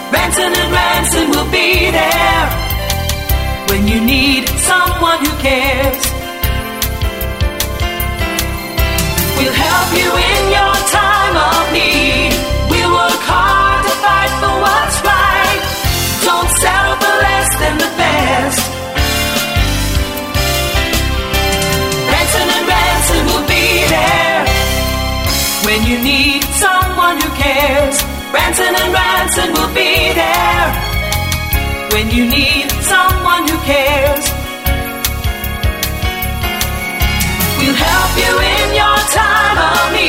Branson and Branson will be there when you need someone who cares. We'll help you in your time of need. We'll work hard to fight for what's right. Don't settle for less than the best. Branson and Branson will be there when you need someone who cares. Branson and Branson will be there when you need someone who cares. We'll help you in your time of need.